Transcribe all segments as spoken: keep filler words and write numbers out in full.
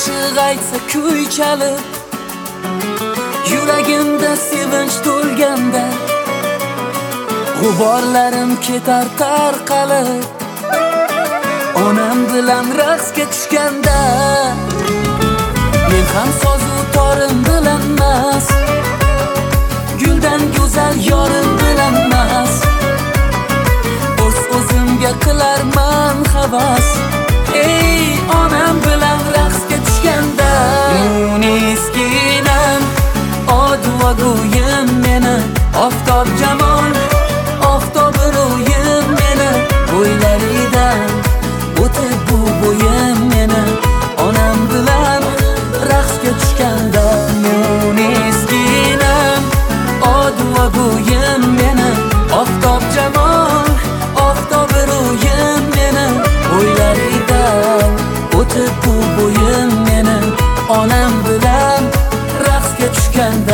qo'shiq aytsa kuy chalib, yuragimda sevinch to'lganda g'uborlarim ketar tarqalib. Onam bilan raqsga tushganda men ham sozu torim bilan emas, guldan go'zal yorim bilan emas, o'z o'zimga qilarman havas. Ey onam bilan raqsga tushganda Yuniskinam odva go'yim meni, oftob jamol oftob ro'yim meni, bo'ylaridan o'tib bu bo'yim meni. Onam bilan raqsga tushganda Yuniskinam odva go'yim meni, oftob jamol oftob ro'yim meni, bo'ylaridan o'tib bu bo'yim meni. Onam bilan raqsga tushganda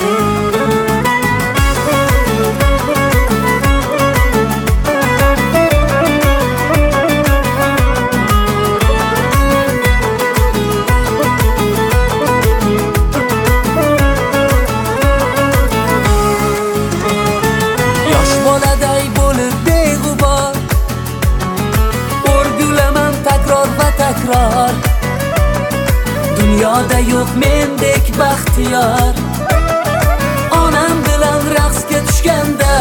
yosh boladay bo'lib beg'ubor o'rgulaman takror va takror. Dunyoda yo'q mendek baxtiyor. Onam bilan raqsga tushganda